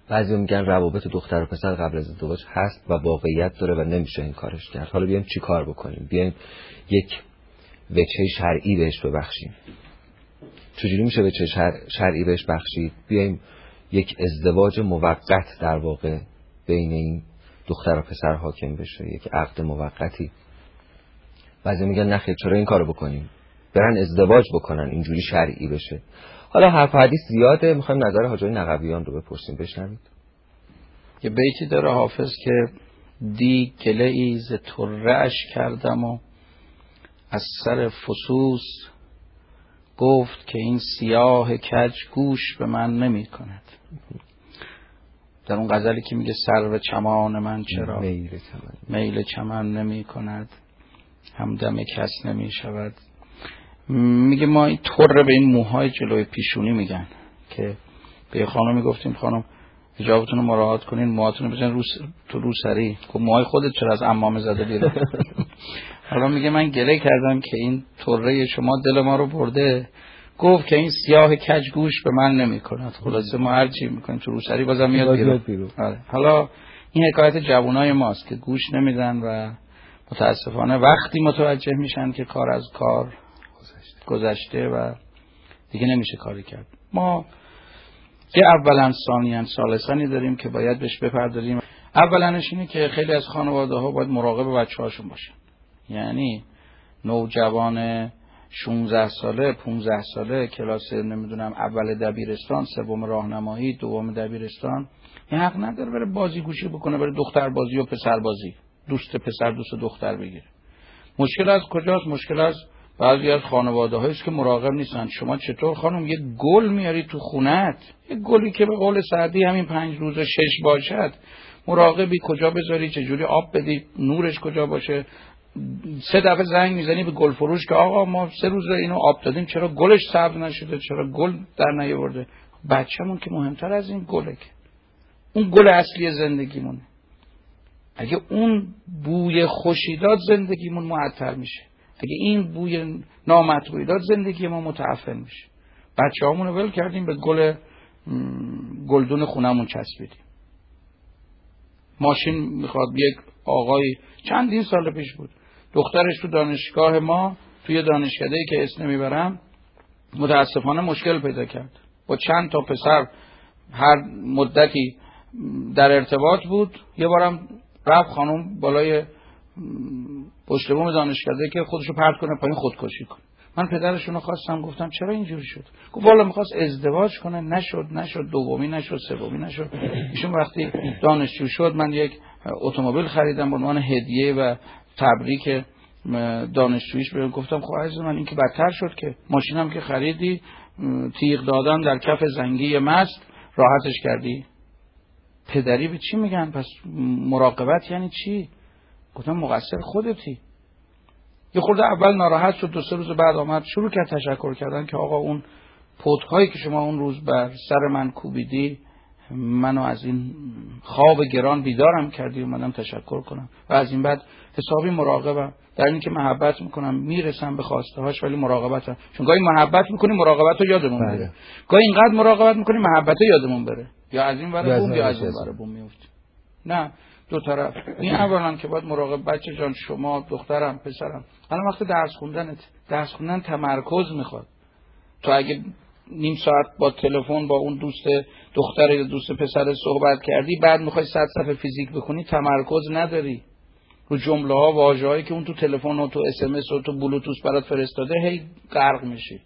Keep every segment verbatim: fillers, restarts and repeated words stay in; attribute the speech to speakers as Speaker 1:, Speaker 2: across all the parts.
Speaker 1: بعضی میگن روابط دختر و پسر قبل از ازدواج هست و واقعیت داره و نمیشه این کارش کرد. حالا بیایم چی کار بکنیم؟ بیایم یک وجه شرعی بهش ببخشیم. چجوری میشه وجه شر... شرعی بهش بخشید؟ بیایم یک ازدواج موقت در واقع بین این دختر و پسر حاکم بشه، یک عقد موقتی. بعضی میگن نخیر چرا این کارو بکنیم؟ برن ازدواج بکنن اینجوری شرعی بشه. حالا حرف حدیث زیاده، میخوایم نظر حاجی نقویان رو بپرسیم. بشنوید.
Speaker 2: یه بیتی داره حافظ که دی گله ای ز طره کردم و از سر فسوس گفت که این سیاه کج گوش به من نمی کند. در اون غزلی که میگه سرو چمان من چرا
Speaker 1: میل چمن
Speaker 2: میل چمن نمی کند، همدم کس نمی شود. میگه ما این طره به این موهای جلوی پیشونی میگن که به خانمی گفتیم خانم حجابتون رو مراعات کنین، موهاتون رو بزنین رو تو روسری. خب موهای خودت چرا از عمامه زده بیرون؟ حالا میگه من گله کردم که این طره شما دل ما رو برده، گفت که این سیاه کج گوش به من نمیکند. خلاصه ما هر چی میکنیم تو روسری بازم میاد بیرون. حالا این حکایت جوانای ماست که گوش نمیدن و متاسفانه وقتی متوجه میشن که کار از کار گذشته و دیگه نمیشه کاری کرد. ما یه اولا ثانیاً ثالثاًی داریم که باید بهش بپردازیم. اولنش اینه که خیلی از خانواده ها باید مراقب بچه هاشون باشن. یعنی نوجوان شانزده ساله پانزده ساله کلاس نمیدونم اول دبیرستان، سوم راهنمایی، دوم دبیرستان، این حق نداره بره بازی گوشی بکنه، بره دختر بازی و پسر بازی، دوست پسر دوست دختر بگیره. مشکل از کجاست؟ مشکل از بعضی از خانواده هاییست که مراقب نیستن. شما چطور خانم یه گل میاری تو خونت، یه گلی که به قول سعدی همین پنج روز و شش باشد، مراقبی کجا بذاری، چجوری آب بدی، نورش کجا باشه. سه دفعه زنگ میزنی به گل فروش که آقا ما سه روز اینو آب دادیم چرا گلش سبز نشده، چرا گل در نیاورده. بچه‌مون که مهمتر از این گله، که اون گل اصلی زندگیمونه. اگه اون بوی خوشی داد زندگیمون معطر میشه، اگه این بوی نامطبوعی داد زندگی ما متعفن میشه. بچه‌هامون رو ول کردیم به گل گلدون خونمون چسبیدیم. ماشین میخواد، یک آقای چندین سال پیش بود دخترش تو دانشگاه ما توی دانشکده‌ای که اسم نمیبرم متاسفانه مشکل پیدا کرد با چند تا پسر، هر مدتی در ارتباط بود. یه بارم رفت خانم بالای پشت بوم دانشکده که خودشو پرت کنه پایین خودکشی کنه. من پدرشون رو خواستم، گفتم چرا اینجوری شد؟ گفت والا میخواست ازدواج کنه، نشد نشد دومی نشد سومی نشد. ایشون وقتی دانشجو شد من یک اتومبیل خریدم به عنوان هدیه و تبریک دانشجوییش. بهم گفتم خب عزیز من این که بدتر شد که ماشینم که خریدی تیغ دادن در کف زنگی مست راحتش کردی. پدری به چی میگن؟ پس مراقبت یعنی چی؟ گفتم مقصر خودتی. یه خورده اول ناراحت شد، دو سه روز بعد آمد شروع کرد تشکر کردن که آقا اون پودهایی که شما اون روز بر سر من کوبیدی منو از این خواب گران بیدارم کردی، اومدم تشکر کنم و از این بعد حسابی مراقبم در این که محبت میکنم، میرسم به خواسته هاش ولی مراقبتم. چون گاهی محبت میکنیم مراقبت رو یادمون بره، گاهی اینقدر مراقبت میکنیم محبت رو یادمون بره، یا از این ور بوم یا از اون ور بوم میفته. نه، دو طرف. این اولا که باید مراقب. بچه جان شما دخترم پسرم الان وقت درس خوندنت، درس خوندن تمرکز میخواد. تو اگه نیم ساعت با تلفن با اون دوست دختر یا دوست پسر صحبت کردی، بعد میخوای صد صفحه فیزیک بخونی، تمرکز نداری رو جمله ها واژه‌هایی که اون تو تلفن و تو اس ام اس و تو بلوتوث برات فرستاده، هی غرق میشی.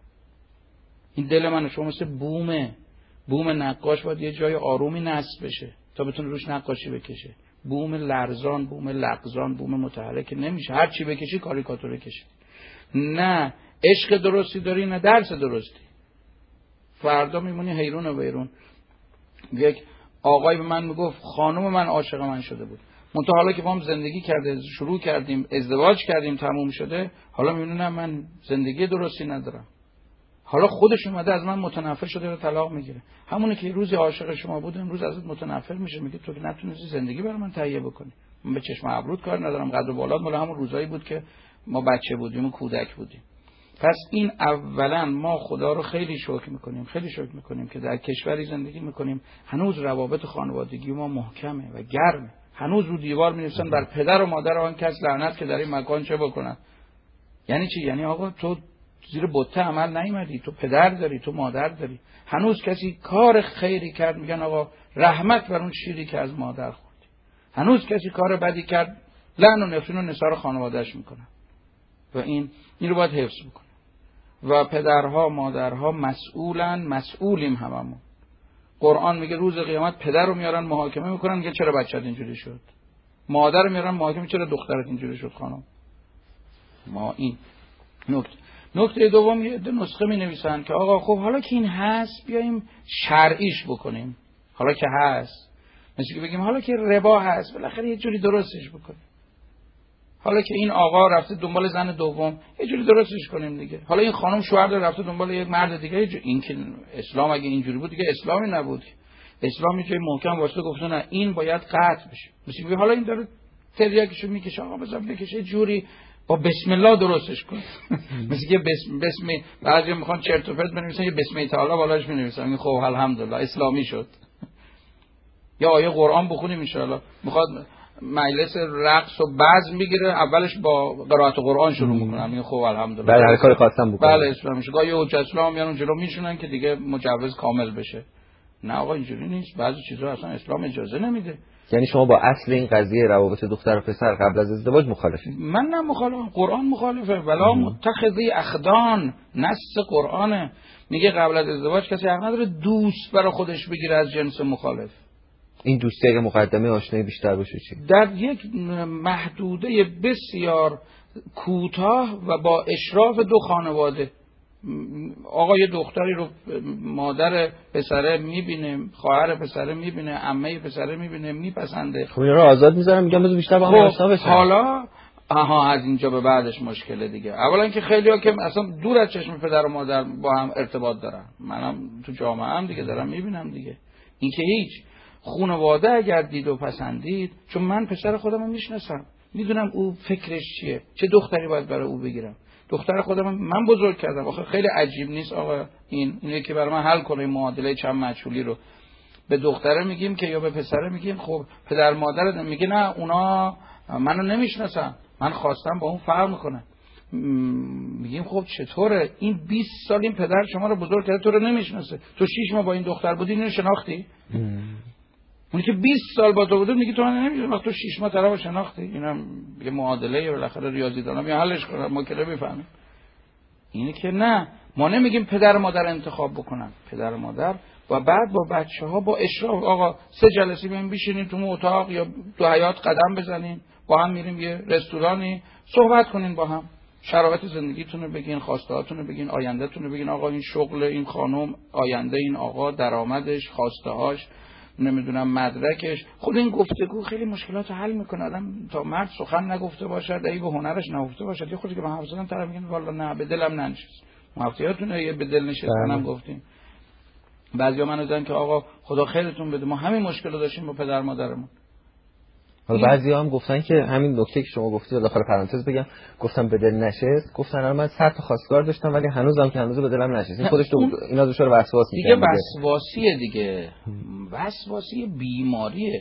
Speaker 2: این دل من شما مثل بومه. بوم نقاش باید یه جای آرومی نصب بشه تا بتونه روش نقاشی بکشه. بوم لرزان، بوم لغزان، بوم متحرک نمیشه. هر چی بکشی کاریکاتور بکشی. نه عشق درستی داری نه درس درستی. فردا میمونی حیرون و بیرون. یک آقای به من میگفت خانم من عاشق من شده بود، منتها حالا که با هم زندگی کرده، شروع کردیم، ازدواج کردیم، تموم شده، حالا میبینم من زندگی درستی ندارم. حالا خودش اومده از من متنفر شده و طلاق میگیره. همونی که روزی عاشق شما بود امروز ازت متنفر میشه، میگه تو که نتونستی زندگی برای من تهیه بکنی. من به چشم ابرود کار ندارم، قد و بالات مال همون روزایی بود که ما بچه بودیم و کودک بودیم. پس این اولا ما خدا رو خیلی شکر میکنیم، خیلی شکر میکنیم که در کشوری زندگی میکنیم هنوز روابط خانوادگی ما محکمه و گرمه. هنوز رو دیوار مینویسن بر پدر و مادر آن کس لعنت که در این مکان چه بکنن. یعنی چی؟ یعنی آقا تو زیر بته عمل نیومدی، تو پدر داری، تو مادر داری. هنوز کسی کار خیری کرد میگن آقا رحمت بر اون شیری که از مادر خوردی. هنوز کسی کار بدی کرد لعن و نفرین و نثار خانواده‌اش میکنن. و این این رو باید حفظ بکنیم. و پدرها مادرها مسئولن، مسئولیم هممون. قرآن میگه روز قیامت پدر رو میارن محاکمه میکنن، میگه چرا بچت اینجوری شد. مادر رو میارن محاکمه، چرا دخترت اینجوری شد خانم. ما این نکته نکته دوم یه نسخه می نویسن که آقا خب حالا که این هست بیایم شرعیش بکنیم. حالا که هست مثل که بگیم حالا که ربا هست بالاخره یه جوری درستش بکنیم. حالا که این آقا رفته دنبال زن دوم یه جوری درستش کنیم دیگه. حالا این خانم شوهر داره رفته دنبال یه مرد دیگه، این که اسلام اگه اینجوری بود دیگه اسلامی نبود. اسلام یه جای محکم واسه گفته نه این باید قطع بشه. مثل که حالا این داره تریاکشو میکشه، آقا بذار بکشه جوری با بسم الله درستش کن. مثل که بسم بسم بعضی میخوان چرت و پرت بنویسن یه بسم تعالی بالاش مینویسن، میگه خب الحمدلله اسلامی شد. یا آیه قرآن بخونیم ان شاء الله. میخواد مجلس رقص و بزم میگیره اولش با قرائت قرآن شروع میکنن، میگه خب الحمدلله
Speaker 1: بله هر کاری خواستم بکنم
Speaker 2: بله اسلام شد. یه حجت اسلام میان اون جلو میشونن که دیگه مجوز کامل بشه. نه آقا اینجوری نیست، بعضی چیزا اصلا اسلام اجازه نمیده.
Speaker 1: یعنی شما با اصل این قضیه روابط دختر و پسر قبل از ازدواج مخالفید؟
Speaker 2: من نه مخالفم، قرآن مخالفه. ولا متخذی اخدان، نص قرآنه، میگه قبل از ازدواج کسی حق نداره دوست برای خودش بگیره از جنس مخالف.
Speaker 1: این دوستی اگه مقدمه آشنایی بیشتر باشه چی؟
Speaker 2: در یک محدوده بسیار کوتاه و با اشراف دو خانواده. آقا یه دختری رو مادر پسره میبینه، خواهر پسره میبینه، عمه پسره میبینه، میپسنده.
Speaker 1: خب اینا رو آزاد میذارم، میگم بذار بیشتر با هم آشنا بشن.
Speaker 2: حالا آها از اینجا به بعدش مشکله دیگه. اولا که خیلی‌ها که اصلا دور از چشم پدر و مادر با هم ارتباط دارن، منم تو جامعه هم دیگه دارم میبینم دیگه. این که هیچ خانواده اگر دید و پسندید، چون من پسر خودم رو میشناسم، میدونم او فکرش چیه، چه دختری باید برای او بگیرم. دختر خودم من بزرگ کردم. آخه خیلی عجیب نیست آقا این اینه که برای من حل کنه معادله چند مجهولی رو. به دختره میگیم که یا به پسره میگیم خب پدر مادر میگه نه اونا منو نمیشناسن، من خواستم با اون فرق میکنه. میگیم خب چطوره این بیست سال این پدر شما رو بزرگ کرده تو رو نمیشناسه، تو شش ماه با این دختر بودی اینو شناختی؟ اون که بیست سال با تو بوده میگه تو من نمیشناسم، وقت تو شش ماه طرفو شناختی؟ اینم یه معادله بالاخره ریاضی‌دانا می حلش کنن، ما که بفهمیم. اینه که نه، ما نمیگیم پدر و مادر انتخاب بکنن، پدر و مادر و بعد با بچه‌ها با اشراف آقا سه جلسه بیایم بشینیم تو اتاق یا تو حیاط قدم بزنیم، با هم میریم یه رستورانی صحبت کنین، با هم شرایط زندگیتون رو بگین، خواسته هاتون رو بگین، آیندهتون رو بگین. آقا این شغل این خانم، آینده این آقا، درآمدش، خواسته هاش، نمیدونم مدرکش. خود این گفتگو خیلی مشکلات حل میکنه. آدم تا مرد سخن نگفته باشد، ای به هنرش نگفته باشد، یه خودی که من حرف زدم طرف میگه والا نه به دلم ننشست. مفتیاتون یه به دل نشستنم گفتیم. بعضیا منو دیدن که آقا خدا خیرتون بده ما همین مشکل رو داشتیم با پدر مادرمون.
Speaker 1: حالا بعضیا هم گفتن که همین نکته که شما گفتید داخل پرانتز بگم، گفتم به دل نشست، گفتن الان من صد تا خواستگار داشتم ولی هنوزم که هنوز به دلم نشست. این خودش تو اینا دچار وسواس میشه
Speaker 2: دیگه. وسواسیه دیگه، وسواسی بیماریه.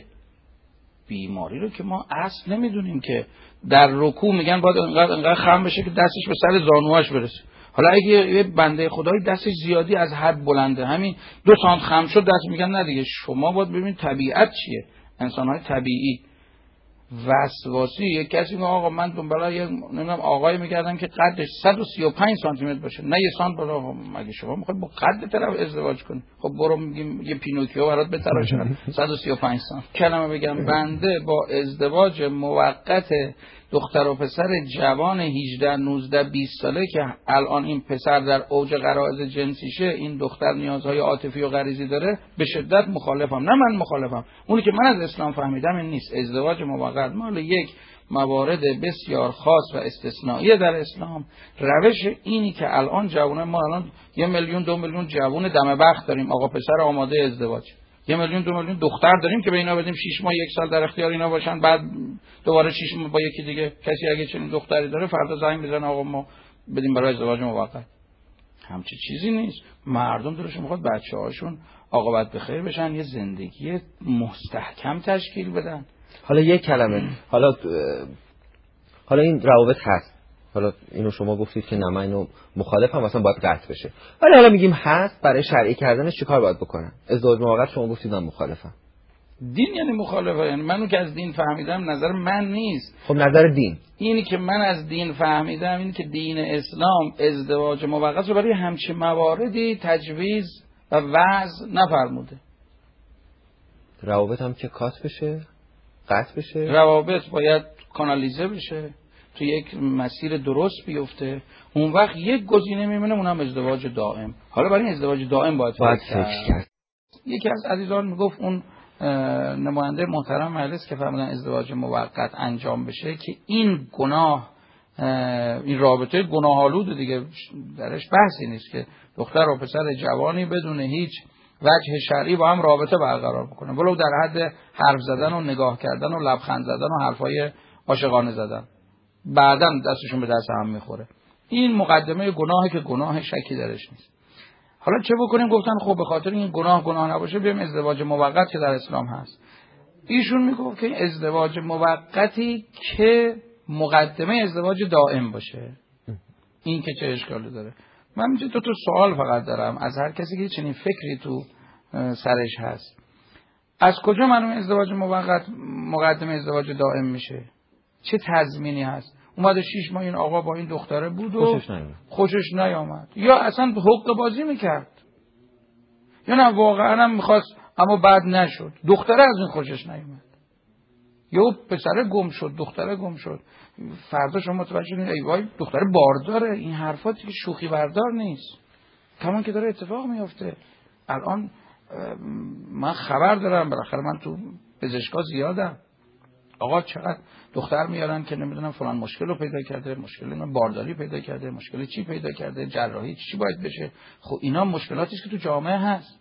Speaker 2: بیماری رو که ما اصل نمیدونیم که در رکوع میگن باید انقدر انقدر خم بشه که دستش به سر زانوهاش برسه. حالا اگه یه بنده خدایی دستش زیادی از حد بلنده، همین دو سانت خم شد دست، میگن نه دیگه شما باید ببینید طبیعت چیه، انسان‌های طبیعی. وسواسی یک کسی میگه آقا من دنبال یه نمیدونم آقایی میگردم که قدش صد و سی و پنج سانتی متر باشه، نه یه سانت بالا. مگه شما میخواید با قد طرف ازدواج کنی؟ خب برو میگیم یه پینوکیو برات بتراشن صد و سی و پنج سانت. کلمه بگم بنده با ازدواج موقت دختر و پسر جوان هجده نوزده بیست ساله که الان این پسر در اوج غرایز جنسیشه، این دختر نیازهای عاطفی و غریزی داره، به شدت مخالفم. نه من مخالفم، اونی که من از اسلام فهمیدم این نیست. ازدواج موقت مال یک موارد بسیار خاص و استثنایی در اسلام. روش اینی که الان جوانه، ما الان یه میلیون دو میلیون جوان دم بخت داریم، آقا پسر آماده ازدواج، یه میلیون دو میلیون دختر داریم که به اینا بدیم شش ماه یک سال در اختیار اینا باشن، بعد دوباره شش ماه با یکی دیگه. کسی اگه چنین دختری داره فردا زنگ میزنه آقا ما بدیم برای ازدواج موقت. همچی چیزی نیست. مردم دلشون میخواد بچه هاشون عاقبت بخیر بشن، یه زندگی مستحکم تشکیل بدن.
Speaker 1: حالا یک کلمه، حالا حالا این روابط هست، حالا اینو شما گفتید که نه من اینو مخالفم، مثلا باید قطع بشه، ولی حالا میگیم هست، برای شرعی کردنش چیکار باید بکنن؟ ازدواج موقت شما گفتید من مخالفم.
Speaker 2: دین یعنی مخالفه، یعنی منو که از دین فهمیدم، نظر من نیست.
Speaker 1: خب نظر دین
Speaker 2: اینی که من از دین فهمیدم اینی که دین اسلام ازدواج موقت رو برای همچین مواردی تجویز و وضع نفرموده.
Speaker 1: روابط هم که کات بشه، قطع بشه،
Speaker 2: روابط باید کانالیزه بشه، تو یک مسیر درست بیفته، اون وقت یک گزینه میمونه، اونم ازدواج دائم. حالا برای این ازدواج دائم باید
Speaker 1: باید
Speaker 2: فکر کرد. یکی از عزیزان میگفت اون نماینده محترم مجلس که فرمودن ازدواج موقت انجام بشه که این گناه، این رابطه گناه آلوده دیگه، درش بحثی نیست که دختر و پسر جوانی بدون هیچ وجه شرعی با هم رابطه برقرار بکنه، ولو در حد حرف زدن و نگاه کردن و لبخند زدن و حرفای عاشقانه زدن، بعداً دستشون به دست هم میخوره. این مقدمه گناهی که گناه شکی درش نیست. حالا چه بکنیم؟ گفتن خب به خاطر این گناه گناه نباشه بیایم ازدواج موقت که در اسلام هست. ایشون میگفت که ازدواج موقتی که مقدمه ازدواج دائم باشه. این که چه اشکالی داره؟ من اینجا دو تا سوال فقط دارم از هر کسی که چنین فکری تو سرش هست. از کجا معلومه ازدواج موقت مقدمه ازدواج دائم میشه؟ چه تضمینی هست؟ اومده شیش ماه این آقا با این دختره بود و
Speaker 1: خوشش نیامد.
Speaker 2: خوشش نیامد یا اصلا حقوق بازی میکرد، یا نه واقعا هم میخواست اما بعد نشد، دختره از این خوشش نیامد، یا پسره گم شد، دختره گم شد، فردا شما متوجه شدین ای وای دختره بارداره. این حرفاتی که شوخی بردار نیست، کمان که داره اتفاق میفته. الان من خبر دارم، بالاخره من تو پزشکا زیادم، آقا چقدر دختر میارن که نمیدونم فلان مشکل رو پیدا کرده، مشکل من بارداری پیدا کرده، مشکل چی پیدا کرده، جراحی چی باید بشه. خب اینا مشکلاتی که تو جامعه هست.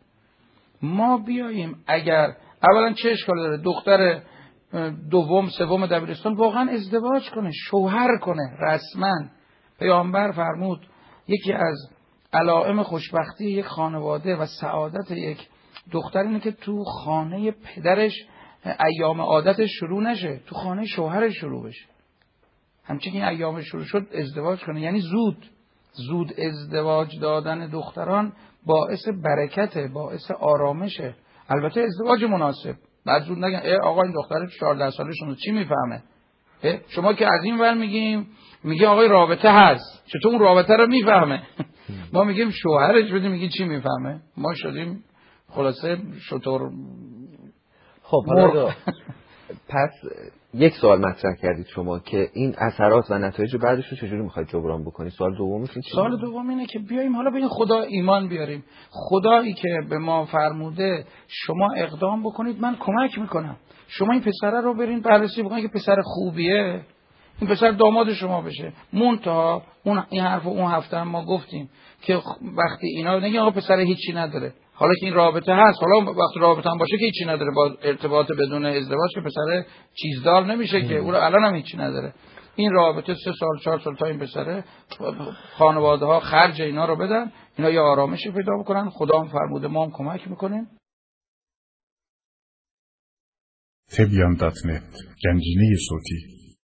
Speaker 2: ما بیاییم اگر اولا چه اشکال داره دختر دوم سوم دبیرستان واقعا ازدواج کنه، شوهر کنه رسما. پیامبر فرمود یکی از علائم خوشبختی یک خانواده و سعادت یک دختر اینه که تو خانه پدرش ایام عادتش شروع نشه، تو خانه شوهرش شروع بشه. همچنین که این ایام شروع شد ازدواج کنه، یعنی زود زود ازدواج دادن دختران باعث برکته، باعث آرامشه. البته ازدواج مناسب، بعد زود نگن ای آقا این دختر چهارده سالشون چی میفهمه. شما که از این ور میگیم میگه آقای رابطه هست، چطور اون رابطه رو میفهمه؟ ما میگیم شوهرش بدیم میگه چی میفهمه. ما شدیم خلاصه شطور.
Speaker 1: خب حالا پس یک سوال مطرح کردید شما که این اثرات و نتایج بعدش رو چجوری میخواید جبران بکنید. سوال دوم چیه؟
Speaker 2: سوال دوم اینه که بیاییم حالا به این خدا ایمان بیاریم. خدایی که به ما فرموده شما اقدام بکنید من کمک میکنم. شما این پسره رو برین بررسی بکنید که پسر خوبیه، این پسر داماد شما بشه. منتها اون این حرفو اون هفته هم ما گفتیم که وقتی اینا نگین آقا پسر هیچی نداره، حالا که این رابطه هست، حالا وقتی رابطه هم باشه که هیچی نداره، با ارتباط بدون ازدواج که پسر چیزدار نمیشه که، اون الان هم هیچی نداره. این رابطه سه سال چهار سال تا این پسره خانواده ها خرج اینا رو بدن، اینا یه آرامشی پیدا بکنن. خدا هم فرموده ما هم کمک میکنیم.
Speaker 3: تبیان دات نت گنجینه صوتی